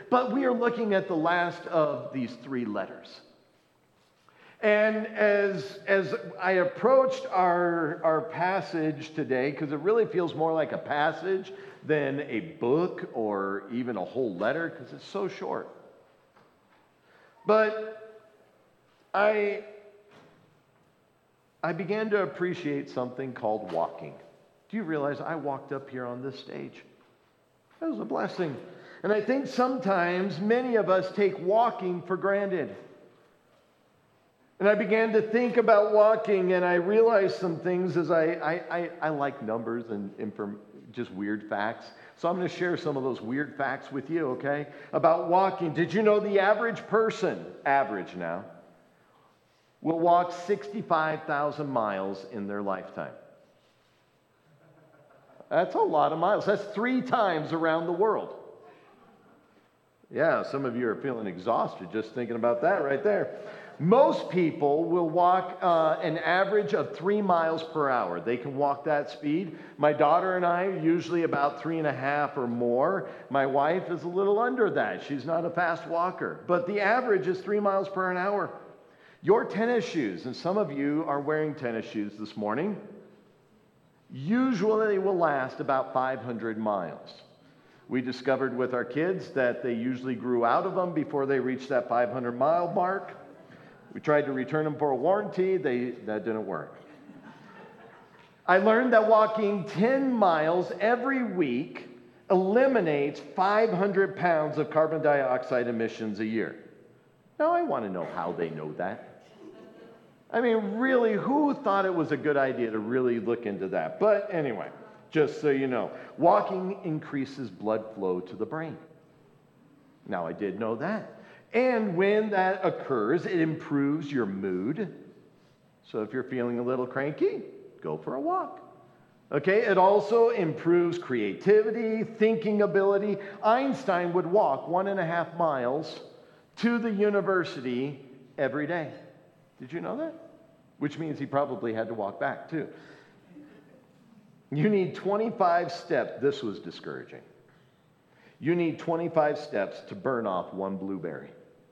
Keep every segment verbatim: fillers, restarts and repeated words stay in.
But we are looking at the last of these three letters. And as, as I approached our, our passage today, because it really feels more like a passage than a book or even a whole letter, because it's so short. But I, I began to appreciate something called walking. Do you realize I walked up here on this stage? That was a blessing. And I think sometimes many of us take walking for granted. And I began to think about walking, and I realized some things as I, I, I, I like numbers and inform, just weird facts. So I'm going to share some of those weird facts with you, okay? About walking. Did you know the average person, average now, will walk sixty-five thousand miles in their lifetime? That's a lot of miles. That's three times around the world. Yeah, some of you are feeling exhausted just thinking about that right there. Most people will walk uh, an average of three miles per hour. They can walk that speed. My daughter and I are usually about three and a half or more. My wife is a little under that. She's not a fast walker. But the average is three miles per an hour. Your tennis shoes, and some of you are wearing tennis shoes this morning, usually will last about five hundred miles. We discovered with our kids that they usually grew out of them before they reached that five hundred mile mark. We tried to return them for a warranty. They, that didn't work. I learned that walking ten miles every week eliminates five hundred pounds of carbon dioxide emissions a year. Now, I want to know how they know that. I mean, really, who thought it was a good idea to really look into that? But anyway, just so you know, walking increases blood flow to the brain. Now, I did know that. And when that occurs, it improves your mood. So if you're feeling a little cranky, go for a walk. Okay, it also improves creativity, thinking ability. Einstein would walk one and a half miles to the university every day. Did you know that? Which means he probably had to walk back too. You need twenty-five steps. This was discouraging. You need twenty-five steps to burn off one blueberry.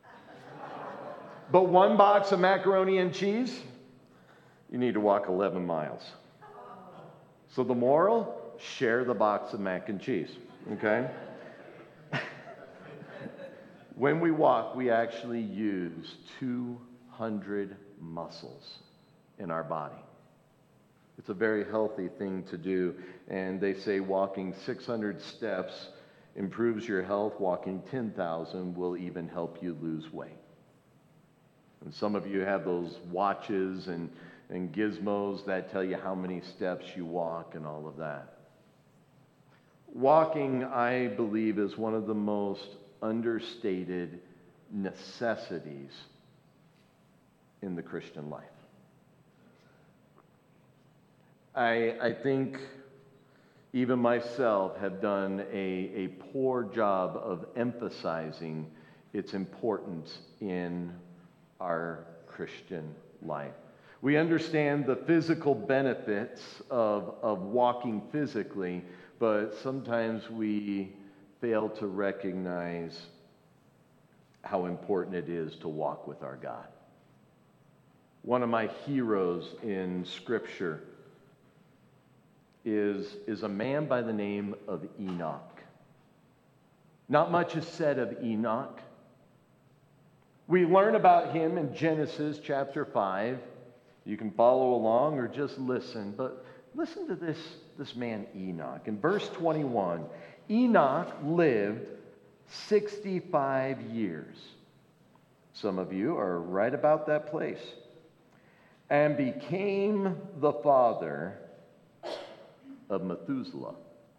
But one box of macaroni and cheese, you need to walk eleven miles. So the moral, share the box of mac and cheese, okay? When we walk, we actually use two hundred muscles in our body. It's a very healthy thing to do, and they say walking six hundred steps improves your health. Walking ten thousand will even help you lose weight. And some of you have those watches and, and gizmos that tell you how many steps you walk and all of that. Walking, I believe, is one of the most understated necessities in the Christian life. I, I think even myself have done a, a poor job of emphasizing its importance in our Christian life. We understand the physical benefits of, of walking physically, but sometimes we fail to recognize how important it is to walk with our God. One of my heroes in Scripture is, is a man by the name of Enoch. Not much is said of Enoch. We learn about him in Genesis chapter five. You can follow along or just listen, but listen to this, this man Enoch. In verse twenty-one, Enoch lived sixty-five years. Some of you are right about that place. And became the father of Methuselah.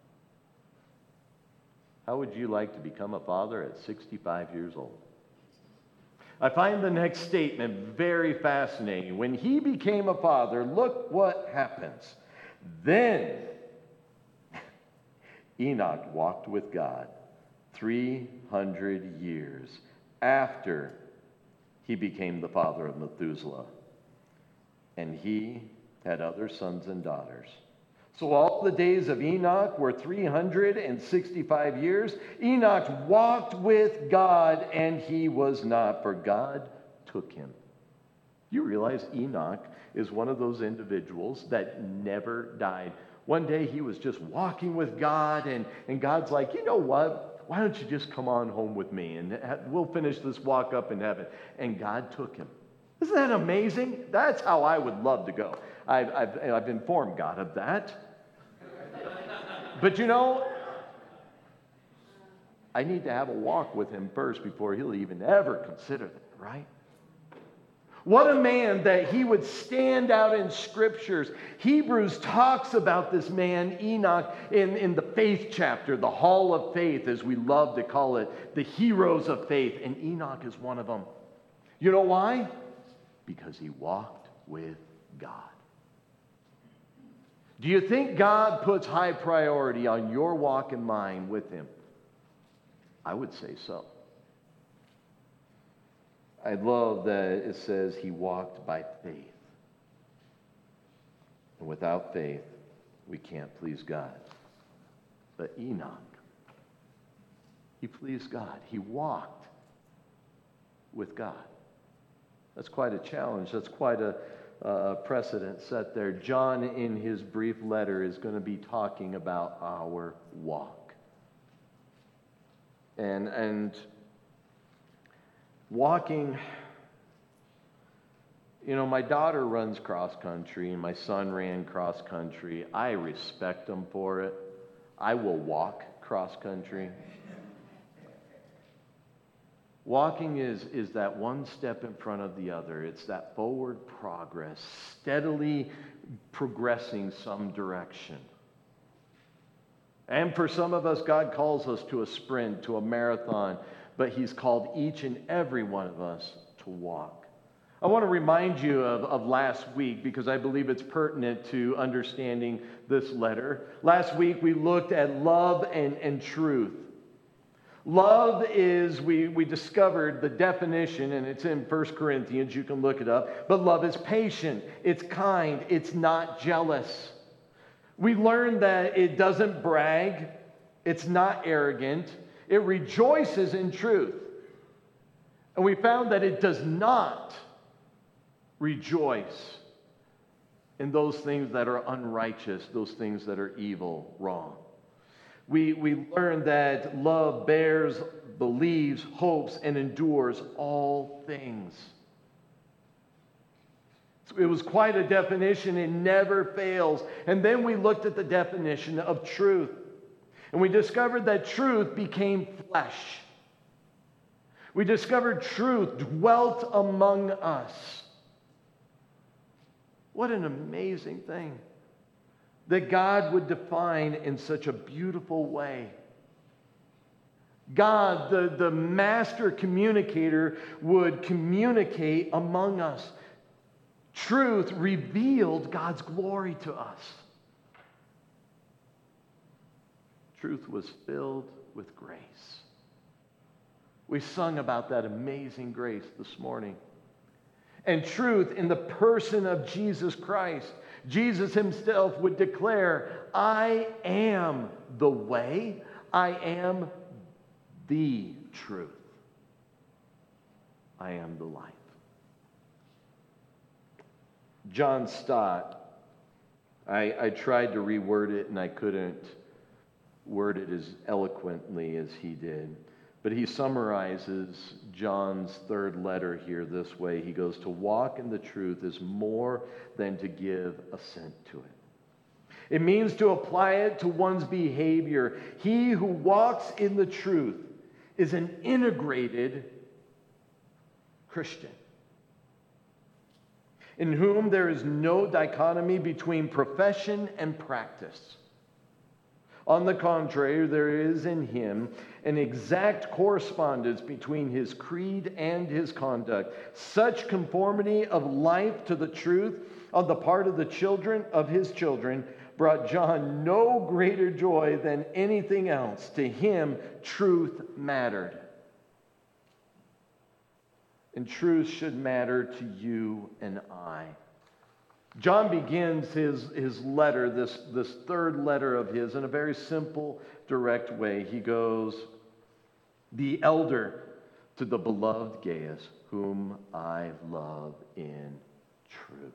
How would you like to become a father at sixty-five years old? I find the next statement very fascinating. When he became a father, look what happens. Then Enoch walked with God three hundred years after he became the father of Methuselah. And he had other sons and daughters. So all the days of Enoch were three hundred sixty-five years. Enoch walked with God, and he was not, for God took him. You realize Enoch is one of those individuals that never died. One day he was just walking with God, and, and God's like, you know what? Why don't you just come on home with me, and we'll finish this walk up in heaven. And God took him. Isn't that amazing? That's how I would love to go. I've, I've, I've informed God of that. But you know, I need to have a walk with him first before he'll even ever consider that, right? What a man that he would stand out in scriptures. Hebrews talks about this man, Enoch, in, in the faith chapter, the hall of faith, as we love to call it, the heroes of faith. And Enoch is one of them. You know why? Because he walked with God. Do you think God puts high priority on your walk and mine with him? I would say so. I love that it says he walked by faith. And without faith, we can't please God. But Enoch, he pleased God. He walked with God. That's quite a challenge. That's quite a uh, precedent set there. John, in his brief letter, is going to be talking about our walk. And, and walking, you know, my daughter runs cross country and my son ran cross country. I respect them for it. I will walk cross country. Walking is, is that one step in front of the other. It's that forward progress, steadily progressing some direction. And for some of us, God calls us to a sprint, to a marathon, but he's called each and every one of us to walk. I want to remind you of, of last week because I believe it's pertinent to understanding this letter. Last week we looked at love and, and truth. Love is, we, we discovered the definition, and it's in First Corinthians, you can look it up, but love is patient, it's kind, it's not jealous. We learned that it doesn't brag, it's not arrogant, it rejoices in truth. And we found that it does not rejoice in those things that are unrighteous, those things that are evil, wrong. We, we learned that love bears, believes, hopes, and endures all things. So it was quite a definition. It never fails. And then we looked at the definition of truth. And we discovered that truth became flesh. We discovered truth dwelt among us. What an amazing thing that God would define in such a beautiful way. God, the, the master communicator, would communicate among us. Truth revealed God's glory to us. Truth was filled with grace. We sung about that amazing grace this morning. And truth in the person of Jesus Christ. Jesus himself would declare, I am the way, I am the truth, I am the life. John Stott, I, I tried to reword it and I couldn't word it as eloquently as he did. But he summarizes John's third letter here this way. He goes, to walk in the truth is more than to give assent to it. It means to apply it to one's behavior. He who walks in the truth is an integrated Christian, in whom there is no dichotomy between profession and practice. On the contrary, there is in him an exact correspondence between his creed and his conduct. Such conformity of life to the truth on the part of the children of his children brought John no greater joy than anything else. To him, truth mattered. And truth should matter to you and I. John begins his, his letter, this, this third letter of his, in a very simple, direct way. He goes, "The elder to the beloved Gaius, whom I love in truth."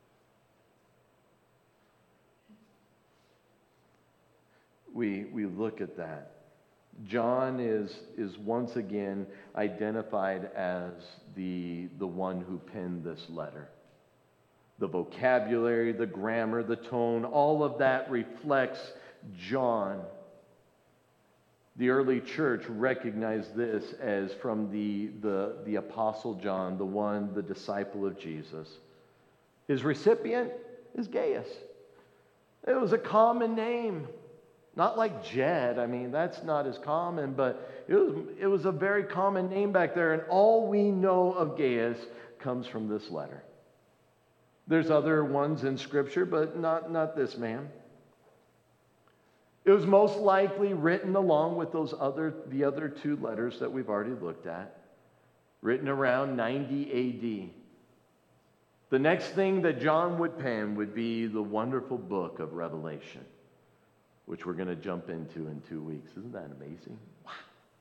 We, we look at that. John is, is once again identified as the, the one who penned this letter. The vocabulary, the grammar, the tone, all of that reflects John. The early church recognized this as from the, the, the Apostle John, the one, the disciple of Jesus. His recipient is Gaius. It was a common name. Not like Jed. I mean, that's not as common, but it was, it was a very common name back there. And all we know of Gaius comes from this letter. There's other ones in Scripture, but not, not this man. It was most likely written along with those other, the other two letters that we've already looked at, written around ninety A D. The next thing that John would pen would be the wonderful book of Revelation, which we're going to jump into in two weeks. Isn't that amazing? Wow.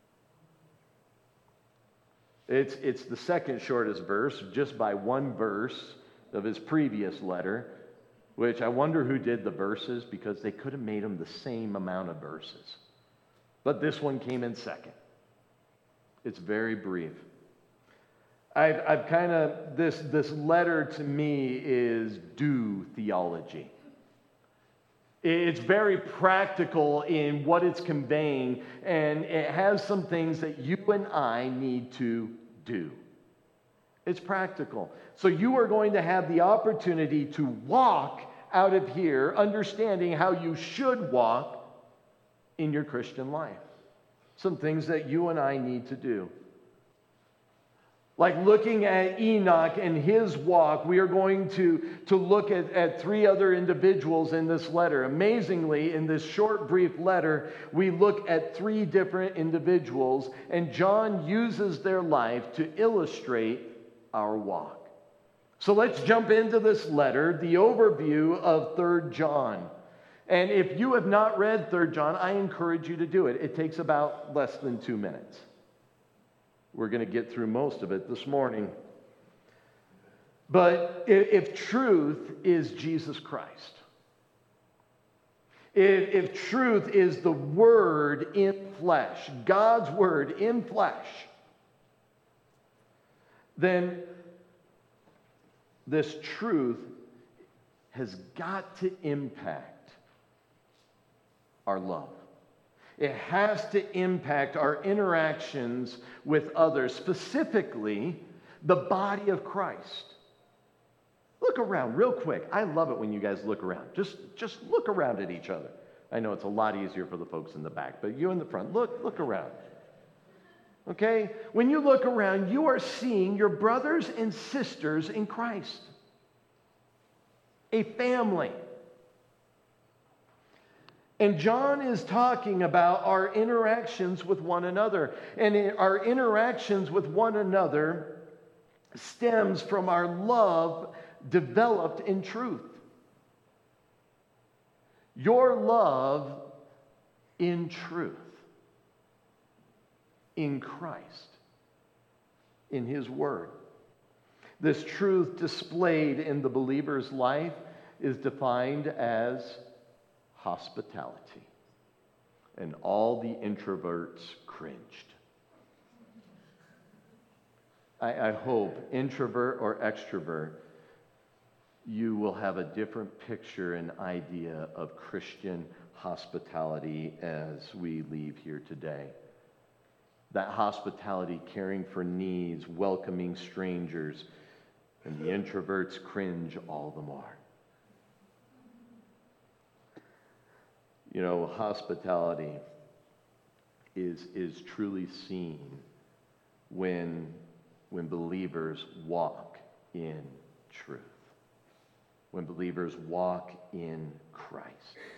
It's, it's the second shortest verse, just by one verse of his previous letter, which I wonder who did the verses, because they could have made them the same amount of verses. But this one came in second. It's very brief. I've, I've kind of, this, this letter to me is do theology. It's very practical in what it's conveying, and it has some things that you and I need to do. It's practical. So you are going to have the opportunity to walk out of here understanding how you should walk in your Christian life. Some things that you and I need to do. Like looking at Enoch and his walk, we are going to, to look at, at three other individuals in this letter. Amazingly, in this short, brief letter, we look at three different individuals, and John uses their life to illustrate our walk. So let's jump into this letter, the overview of Third John. And if you have not read Third John, I encourage you to do it. It takes about less than two minutes. We're going to get through most of it this morning. But if truth is Jesus Christ, if, if truth is the Word in flesh, God's Word in flesh, then this truth has got to impact our love. It has to impact our interactions with others, specifically the body of Christ. Look around real quick. I love it when you guys look around. Just, just look around at each other. I know it's a lot easier for the folks in the back, but you in the front, look, look around. Okay? When you look around, you are seeing your brothers and sisters in Christ. A family. And John is talking about our interactions with one another. And our interactions with one another stems from our love developed in truth. Your love in truth. In Christ. In His Word. This truth displayed in the believer's life is defined as hospitality. And all the introverts cringed. I, I hope, introvert or extrovert, you will have a different picture and idea of Christian hospitality as we leave here today. That hospitality, caring for needs, welcoming strangers, and the introverts cringe all the more. You know, hospitality is, is truly seen when, when believers walk in truth. When believers walk in Christ.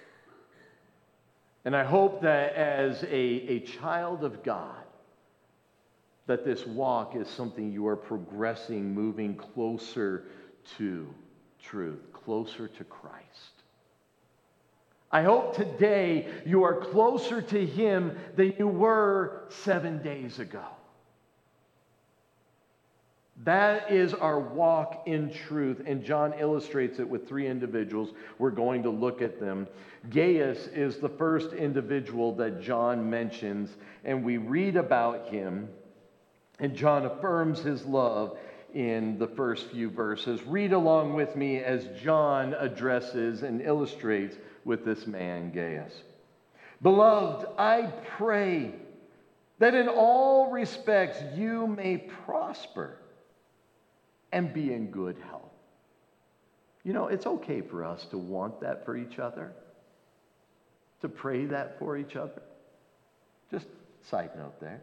And I hope that as a, a child of God, that this walk is something you are progressing, moving closer to, truth, closer to Christ. I hope today you are closer to Him than you were seven days ago. That is our walk in truth, and John illustrates it with three individuals. We're going to look at them. Gaius is the first individual that John mentions, and we read about him, and John affirms his love in the first few verses. Read along with me as John addresses and illustrates with this man, Gaius. Beloved, I pray that in all respects you may prosper and be in good health. You know, it's okay for us to want that for each other, to pray that for each other. Just side note there.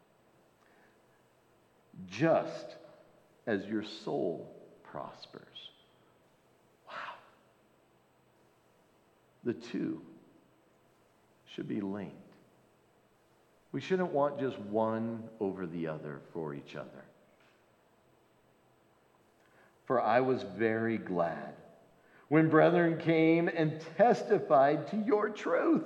Just as your soul prospers. Wow. The two should be linked. We shouldn't want just one over the other for each other. For I was very glad when brethren came and testified to your truth.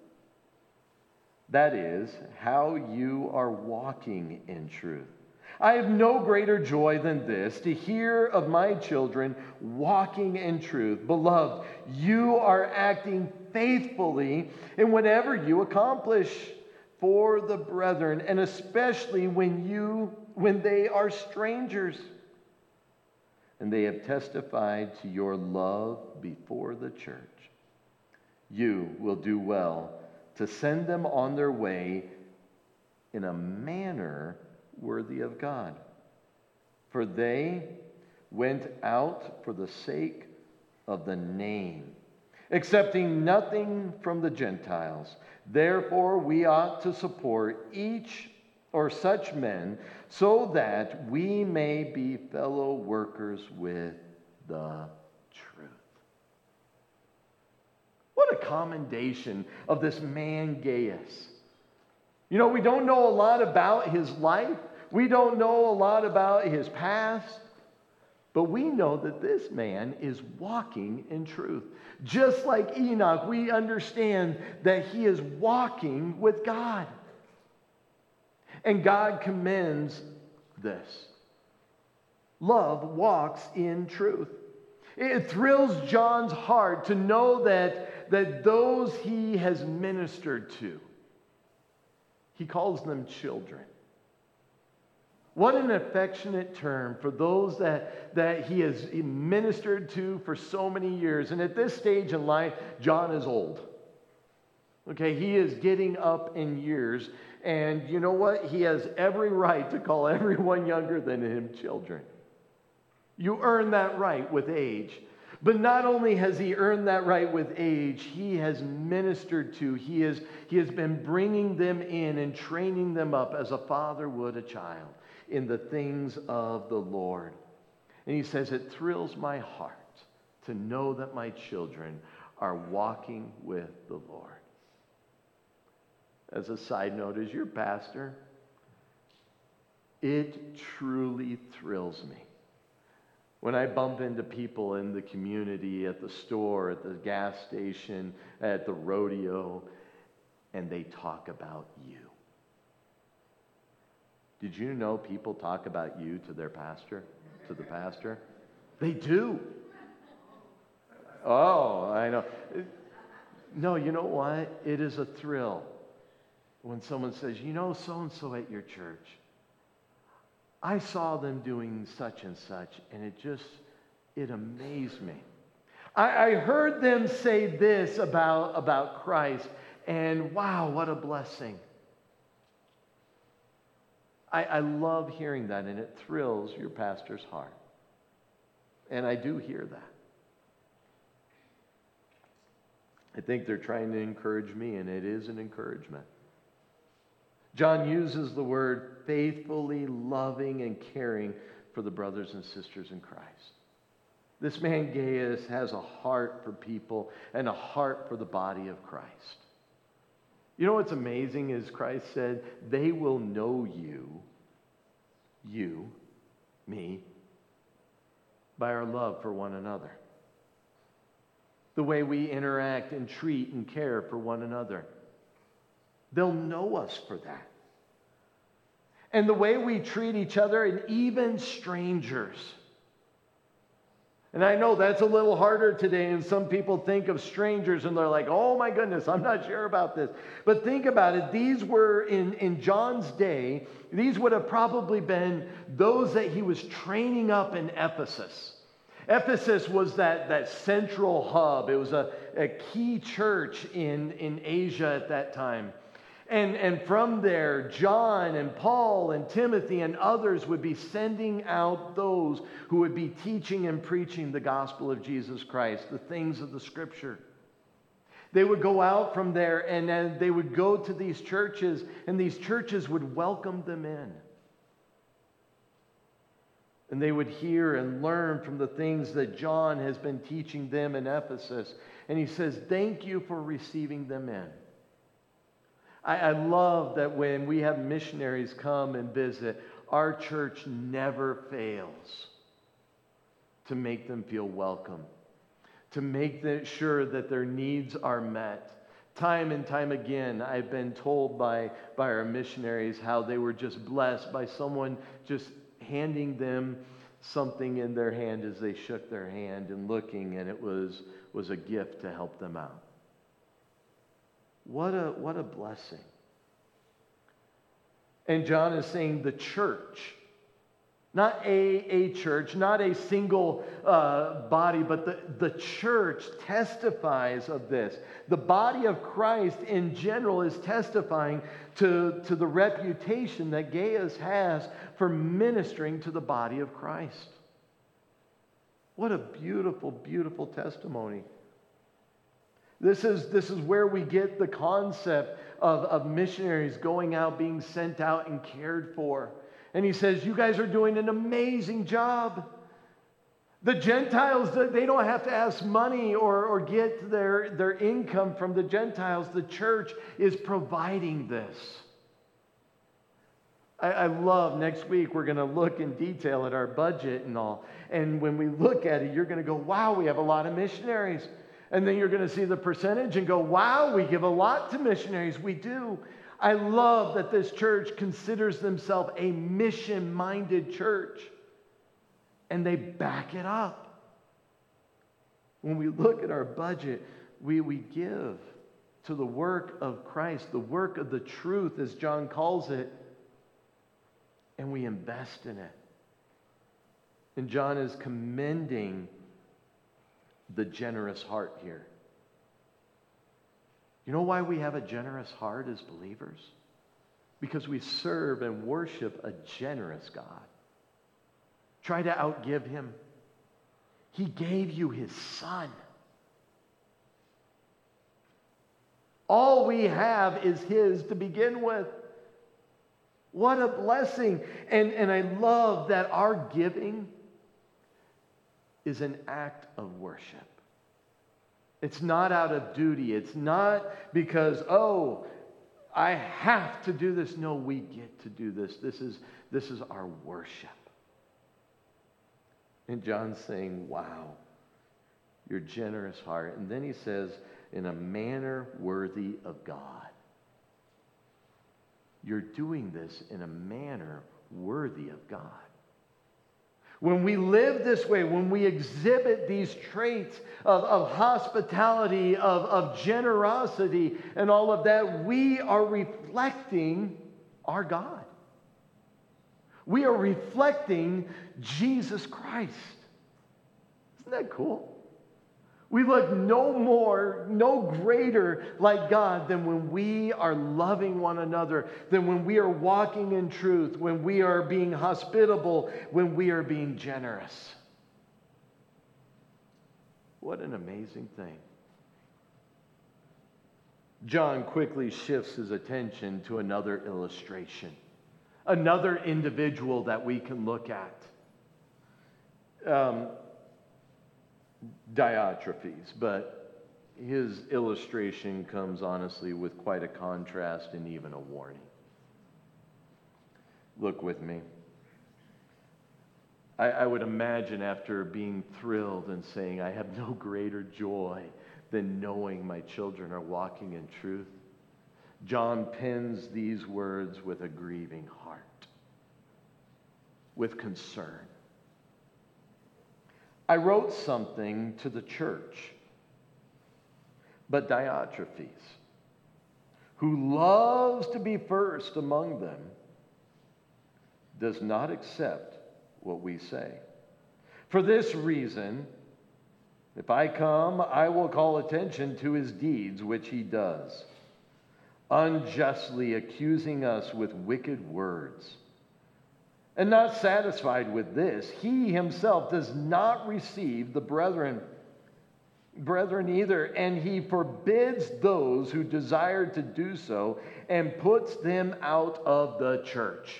That is, how you are walking in truth. I have no greater joy than this, to hear of my children walking in truth. Beloved, you are acting faithfully in whatever you accomplish for the brethren, and especially when you when they are strangers. And they have testified to your love before the church. You will do well to send them on their way in a manner worthy of God. For they went out for the sake of the name, accepting nothing from the Gentiles. Therefore, we ought to support each or such men, so that we may be fellow workers with the truth. What a commendation of this man Gaius. You know, we don't know a lot about his life. We don't know a lot about his past. But we know that this man is walking in truth. Just like Enoch, we understand that he is walking with God. And God commends this. Love walks in truth. It thrills John's heart to know that, that those he has ministered to, he calls them children. What an affectionate term for those that, that he has ministered to for so many years. And at this stage in life, John is old. Okay, he is getting up in years. And you know what? He has every right to call everyone younger than him children. You earn that right with age. But not only has he earned that right with age, he has ministered to, he, is, he has been bringing them in and training them up as a father would a child in the things of the Lord. And he says, it thrills my heart to know that my children are walking with the Lord. As a side note, as your pastor, it truly thrills me when I bump into people in the community, at the store, at the gas station, at the rodeo, and they talk about you. Did you know people talk about you to their pastor, to the pastor? They do. Oh, I know. No, you know what? It is a thrill when someone says, you know, so-and-so at your church, I saw them doing such and such, and it just, it amazed me. I, I heard them say this about, about Christ, and wow, what a blessing. I, I love hearing that, and it thrills your pastor's heart. And I do hear that. I think they're trying to encourage me, and it is an encouragement. John uses the word faithfully loving and caring for the brothers and sisters in Christ. This man Gaius has a heart for people and a heart for the body of Christ. You know what's amazing is Christ said, they will know you, you, me, by our love for one another. the way we interact and treat and care for one another. They'll know us for that. And the way we treat each other and even strangers. And I know that's a little harder today, and some people think of strangers and they're like, oh my goodness, I'm not sure about this. But think about it. These were, in, in John's day, these would have probably been those that he was training up in Ephesus. Ephesus was that, that central hub. It was a, a key church in, in Asia at that time. And, and from there, John and Paul and Timothy and others would be sending out those who would be teaching and preaching the gospel of Jesus Christ, the things of the Scripture. They would go out from there and then they would go to these churches, and these churches would welcome them in. And they would hear and learn from the things that John has been teaching them in Ephesus. And he says, thank you for receiving them in. I love that when we have missionaries come and visit, our church never fails to make them feel welcome, to make sure that their needs are met. Time and time again, I've been told by, by our missionaries how they were just blessed by someone just handing them something in their hand as they shook their hand and looking, and it was, was a gift to help them out. What a, what a blessing. And John is saying the church, not a, a church, not a single uh, body, but the, the church testifies of this. The body of Christ in general is testifying to, to the reputation that Gaius has for ministering to the body of Christ. What a beautiful, beautiful testimony. This is, this is where we get the concept of, of missionaries going out, being sent out and cared for. And he says, you guys are doing an amazing job. The Gentiles, they don't have to ask money or, or get their, their income from the Gentiles. The church is providing this. I, I love, next week we're going to look in detail at our budget and all. And when we look at it, you're going to go, wow, we have a lot of missionaries. And then you're going to see the percentage and go, wow, we give a lot to missionaries. We do. I love that this church considers themselves a mission-minded church. And they back it up. When we look at our budget, we, we give to the work of Christ, the work of the truth, as John calls it, and we invest in it. And John is commending the generous heart here. You know why we have a generous heart as believers? Because we serve and worship a generous God. Try to outgive him. He gave you his son. All we have is his to begin with. What a blessing. And, and I love that our giving is an act of worship. It's not out of duty. It's not because, oh, I have to do this. No, we get to do this. This is, this is our worship. And John's saying, wow, your generous heart. And then he says, in a manner worthy of God. You're doing this in a manner worthy of God. When we live this way, when we exhibit these traits of, of hospitality, of, of generosity, and all of that, we are reflecting our God. We are reflecting Jesus Christ. Isn't that cool? We look no more, no greater like God than when we are loving one another, than when we are walking in truth, when we are being hospitable, when we are being generous. What an amazing thing. John quickly shifts his attention to another illustration, another individual that we can look at. Um, Diotrephes, but his illustration comes honestly with quite a contrast and even a warning. Look with me. I, I would imagine after being thrilled and saying, I have no greater joy than knowing my children are walking in truth, John pens these words with a grieving heart, with concern. I wrote something to the church, but Diotrephes, who loves to be first among them, does not accept what we say. For this reason, if I come, I will call attention to his deeds, which he does, unjustly accusing us with wicked words. And not satisfied with this, he himself does not receive the brethren, brethren either, and he forbids those who desire to do so and puts them out of the church.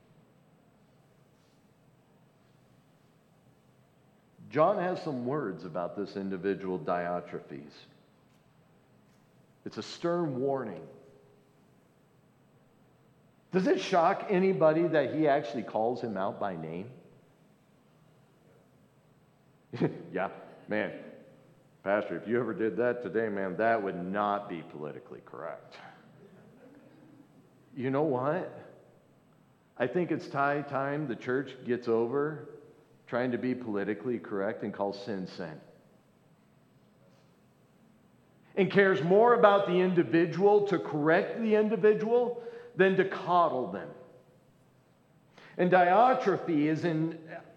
John has some words about this individual Diotrephes. It's a stern warning. Does it shock anybody that he actually calls him out by name? Yeah, man. Pastor, if you ever did that today, man, that would not be politically correct. You know what? I think it's high time the church gets over trying to be politically correct and calls sin sin. And cares more about the individual, to correct the individual, than to coddle them. And Diotrephes is in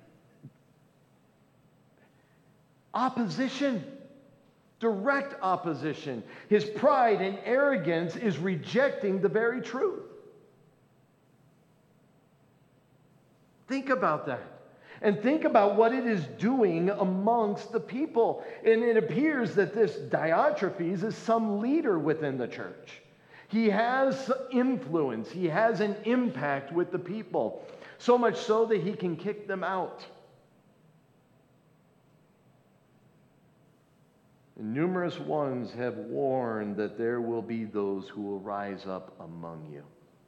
opposition, direct opposition. His pride and arrogance is rejecting the very truth. Think about that. And think about what it is doing amongst the people. And it appears that this Diotrephes is some leader within the church. He has influence. He has an impact with the people. So much so that he can kick them out. And numerous ones have warned that there will be those who will rise up among you.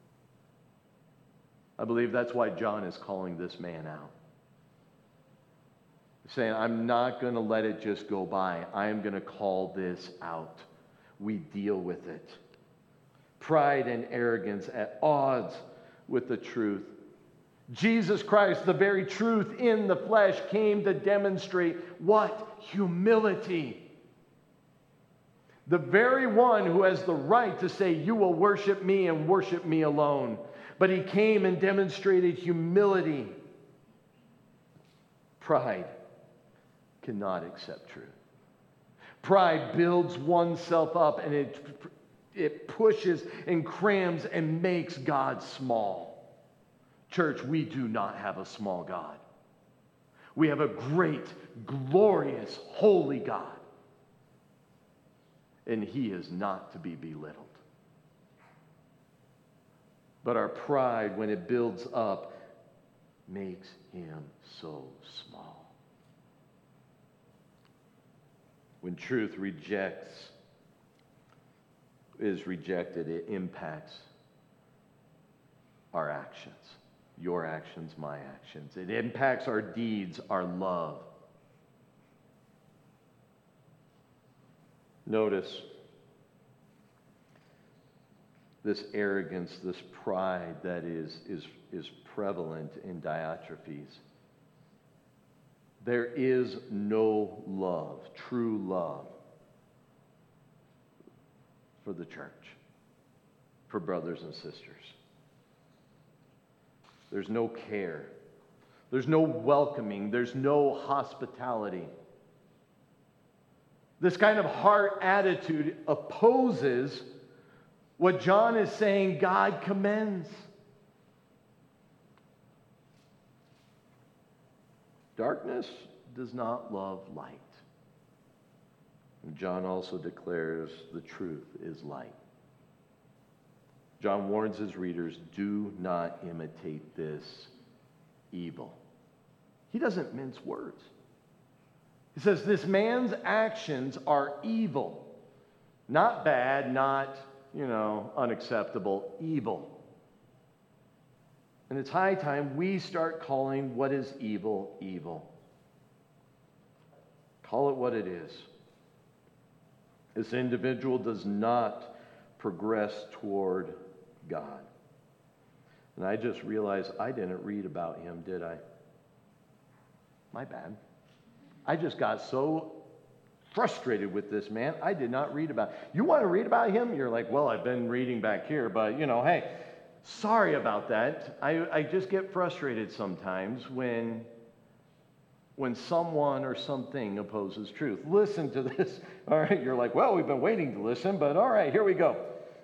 I believe that's why John is calling this man out. Saying, I'm not going to let it just go by. I am going to call this out. We deal with it. Pride and arrogance at odds with the truth. Jesus Christ, the very truth in the flesh, came to demonstrate what? Humility. The very one who has the right to say, you will worship me and worship me alone. But he came and demonstrated humility. Pride cannot accept truth. Pride builds oneself up, and it, it pushes and crams and makes God small. Church, we do not have a small God. We have a great, glorious, holy God. And he is not to be belittled. But our pride, when it builds up, makes him so small. When truth rejects, is rejected, it impacts our actions. Your actions, my actions. It impacts our deeds, our love. Notice this arrogance, this pride that is, is, is prevalent in Diotrephes. There is no love, true love, for the church, for brothers and sisters. There's no care. There's no welcoming. There's no hospitality. This kind of heart attitude opposes what John is saying God commends. Darkness does not love light. And John also declares the truth is light. John warns his readers, do not imitate this evil. He doesn't mince words. He says this man's actions are evil. Not bad, not, you know, unacceptable, evil. And it's high time we start calling what is evil, evil. Call it what it is. This individual does not progress toward God. And I just realized I didn't read about him, did I? My bad. I just got so frustrated with this man. I did not read about him. You want to read about him? You're like, well, I've been reading back here, but you know, hey, sorry about that. I, I just get frustrated sometimes when, when someone or something opposes truth. Listen to this. All right, you're like, well, we've been waiting to listen, but all right, here we go.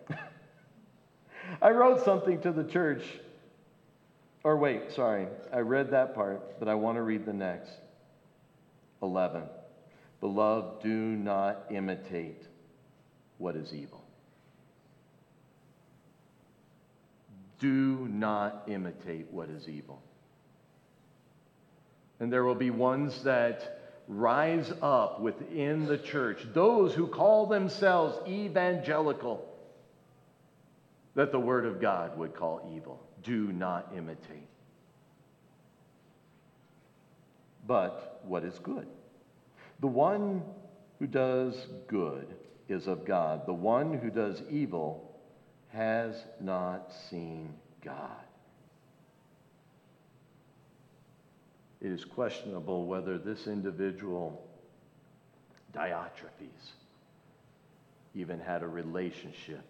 I wrote something to the church. Or wait, sorry. I read that part, but I want to read the next. eleven. Beloved, do not imitate what is evil. Do not imitate what is evil. And there will be ones that rise up within the church, those who call themselves evangelical, that the Word of God would call evil. Do not imitate. But what is good? The one who does good is of God. The one who does evil has not seen God. It is questionable whether this individual, Diotrephes, even had a relationship.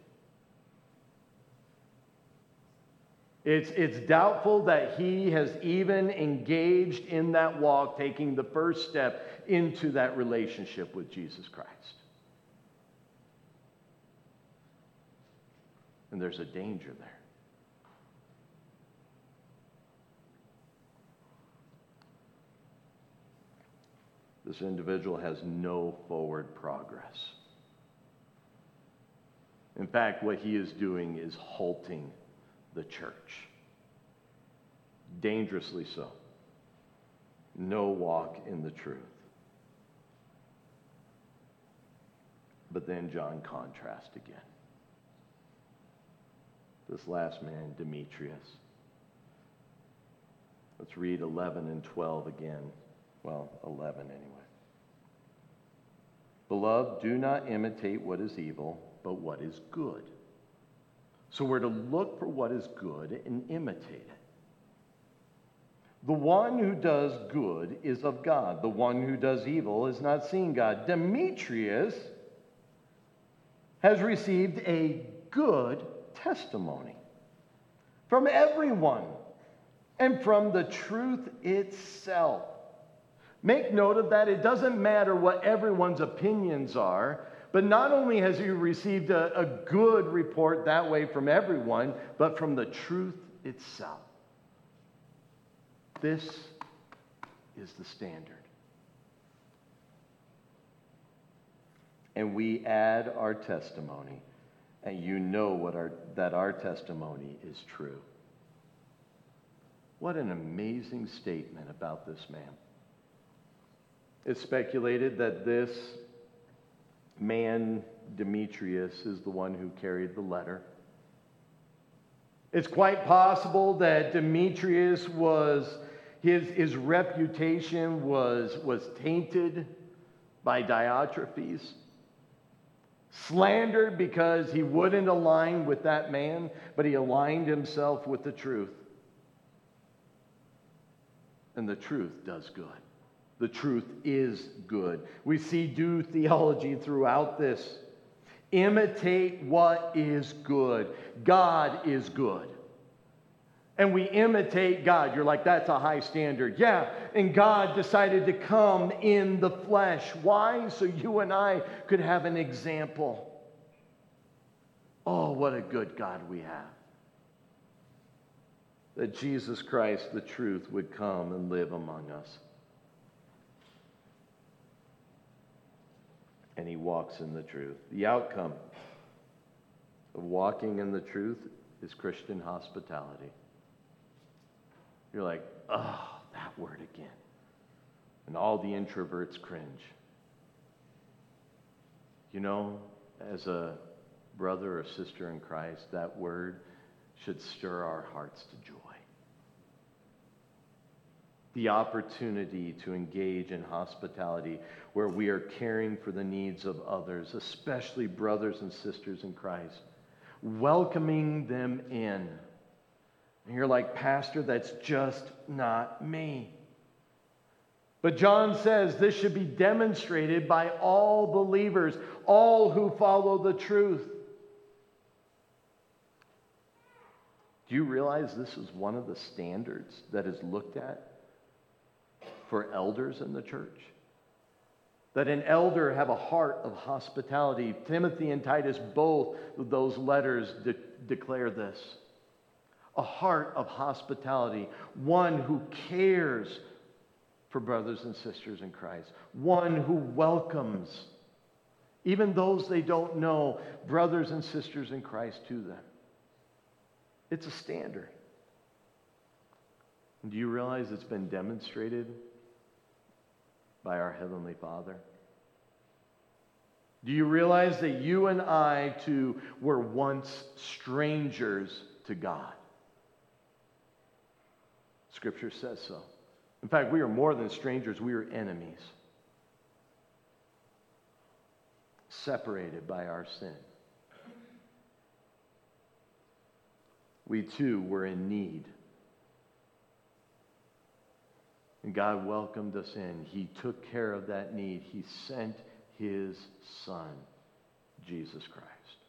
It's, it's doubtful that he has even engaged in that walk, taking the first step into that relationship with Jesus Christ. And there's a danger there. This individual has no forward progress. In fact, what he is doing is halting the church. Dangerously so. No walk in the truth. But then John contrasts again. This last man, Demetrius. Let's read eleven and twelve again. Well, eleven anyway. Beloved, do not imitate what is evil, but what is good. So we're to look for what is good and imitate it. The one who does good is of God. The one who does evil has not seen God. Demetrius has received a good testimony from everyone and from the truth itself. Make note of that. It doesn't matter what everyone's opinions are, but not only has he received a, a good report that way from everyone, but from the truth itself. This is the standard. And we add our testimony, and you know what our, that our testimony is true. What an amazing statement about this man. It's speculated that this man, Demetrius, is the one who carried the letter. It's quite possible that Demetrius was, his, his reputation was, was tainted by Diotrephes, slandered because he wouldn't align with that man, but he aligned himself with the truth. And the truth does good. The truth is good. We see due theology throughout this. Imitate what is good. God is good. And we imitate God. You're like, that's a high standard. Yeah, and God decided to come in the flesh. Why? So you and I could have an example. Oh, what a good God we have. That Jesus Christ, the truth, would come and live among us. And he walks in the truth. The outcome of walking in the truth is Christian hospitality. You're like, oh, that word again. And all the introverts cringe. You know, as a brother or sister in Christ, that word should stir our hearts to joy. the opportunity to engage in hospitality where we are caring for the needs of others, especially brothers and sisters in Christ, welcoming them in. And you're like, Pastor, that's just not me. But John says this should be demonstrated by all believers, all who follow the truth. Do you realize this is one of the standards that is looked at for elders in the church? That an elder have a heart of hospitality. Timothy and Titus, both of those letters de- declare this. A heart of hospitality. One who cares for brothers and sisters in Christ. One who welcomes, even those they don't know, brothers and sisters in Christ to them. It's a standard. And do you realize it's been demonstrated by our Heavenly Father? Do you realize that you and I, too, were once strangers to God? Scripture says so. In fact, we are more than strangers, we are enemies. Separated by our sin. We too were in need. And God welcomed us in. He took care of that need. He sent His Son, Jesus Christ.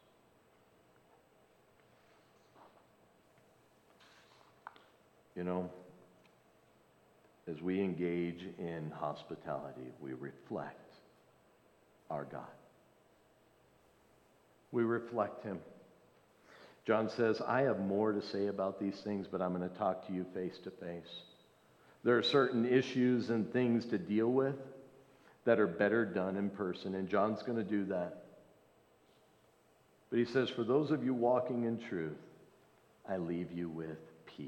You know, as we engage in hospitality, we reflect our God. We reflect Him. John says, I have more to say about these things, but I'm going to talk to you face to face. There are certain issues and things to deal with that are better done in person, and John's going to do that. But he says, for those of you walking in truth, I leave you with peace.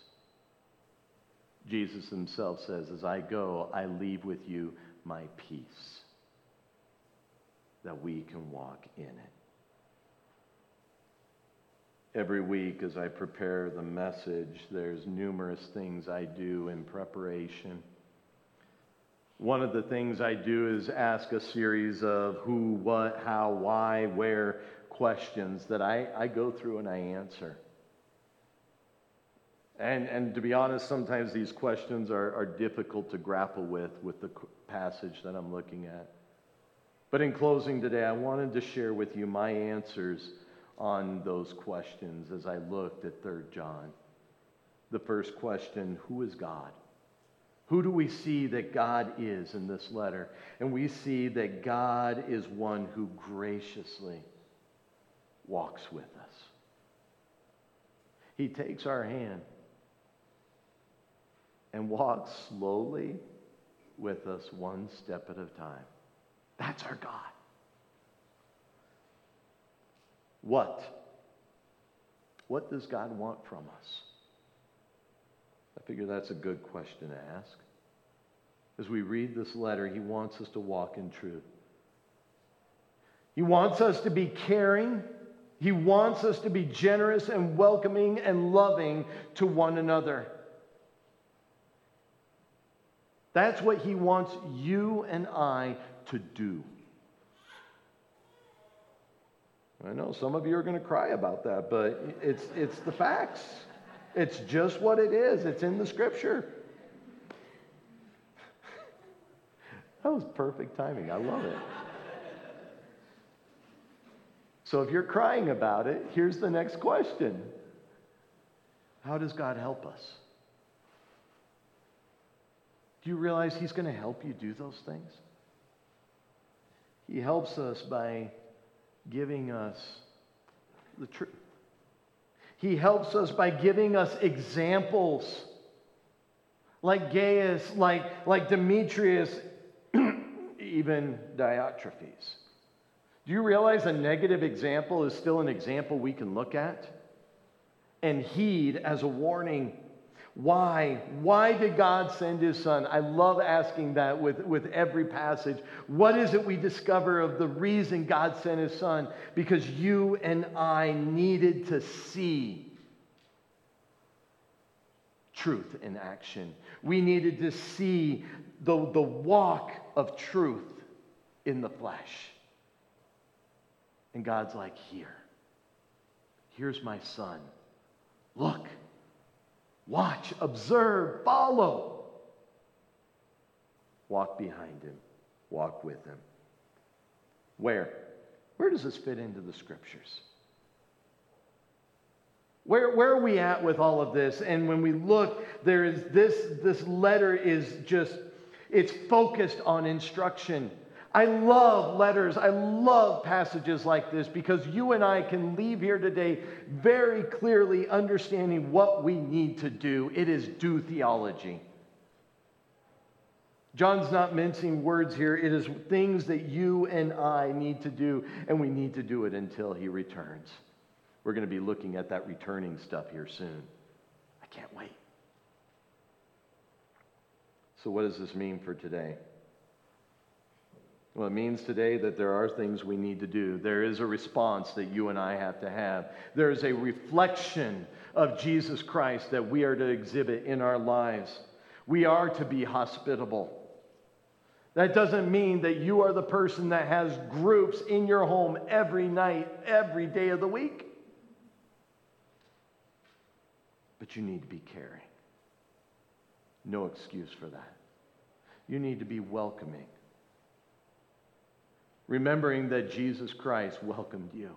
Jesus himself says, as I go, I leave with you my peace, that we can walk in it. Every week as I prepare the message, there's numerous things I do in preparation. One of the things I do is ask a series of who, what, how, why, where questions that I, I go through and I answer. And, and to be honest, sometimes these questions are, are difficult to grapple with, with the passage that I'm looking at. But in closing today, I wanted to share with you my answers on those questions as I looked at Third John. The first question, who is God? Who do we see that God is in this letter? And we see that God is one who graciously walks with us. He takes our hand and walks slowly with us one step at a time. That's our God. What? What does God want from us? I figure that's a good question to ask. As we read this letter, he wants us to walk in truth. He wants us to be caring. He wants us to be generous and welcoming and loving to one another. That's what he wants you and I to do. I know some of you are going to cry about that, but it's it's the facts. It's just what it is. It's in the Scripture. That was perfect timing. I love it. So if you're crying about it, here's the next question. How does God help us? Do you realize he's going to help you do those things? He helps us by giving us the truth. He helps us by giving us examples like Gaius, like, like Demetrius, even Diotrephes. Do you realize a negative example is still an example we can look at and heed as a warning? Why? Why did God send his son? I love asking that with, with every passage. What is it we discover of the reason God sent his son? Because you and I needed to see truth in action. We needed to see the, the walk of truth in the flesh. And God's like, here. Here's my son. Look. Watch. Observe. Follow. Walk behind him. Walk with him. Where? Where does this fit into the scriptures? Where, where are we at with all of this? And when we look, there is this, this letter is just, it's focused on instruction. I love letters. I love passages like this because you and I can leave here today very clearly understanding what we need to do. It is do theology. John's not mincing words here. It is things that you and I need to do, and we need to do it until he returns. We're going to be looking at that returning stuff here soon. I can't wait. So what does this mean for today? Well, it means today that there are things we need to do. There is a response that you and I have to have. There is a reflection of Jesus Christ that we are to exhibit in our lives. We are to be hospitable. That doesn't mean that you are the person that has groups in your home every night, every day of the week. But you need to be caring. No excuse for that. You need to be welcoming. Remembering that Jesus Christ welcomed you.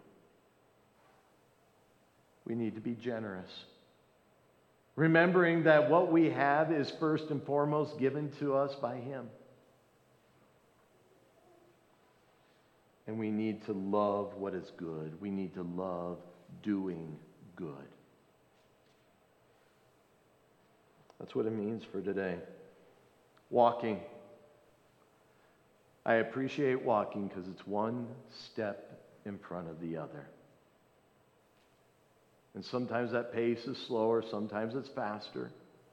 We need to be generous. Remembering that what we have is first and foremost given to us by him. And we need to love what is good. We need to love doing good. That's what it means for today. Walking. I appreciate walking because it's one step in front of the other. And sometimes that pace is slower, sometimes it's faster.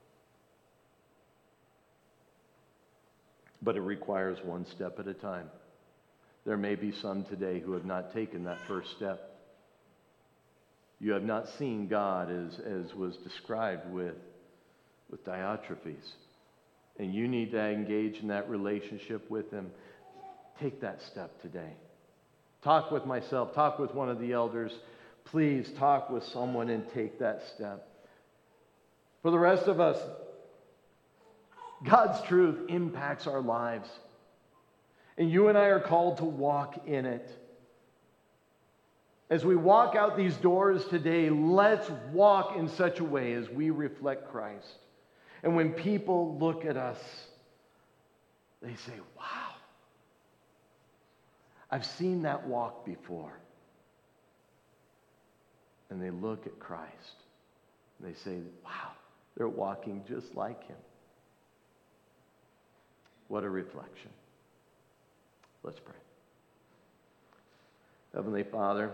But it requires one step at a time. There may be some today who have not taken that first step. You have not seen God as, as was described with, with Diotrephes. And you need to engage in that relationship with him. Take that step today. Talk with myself. Talk with one of the elders. Please talk with someone and take that step. For the rest of us, God's truth impacts our lives. And you and I are called to walk in it. As we walk out these doors today, let's walk in such a way as we reflect Christ. And when people look at us, they say, wow, I've seen that walk before. And they look at Christ. And they say, wow, they're walking just like him. What a reflection. Let's pray. Heavenly Father,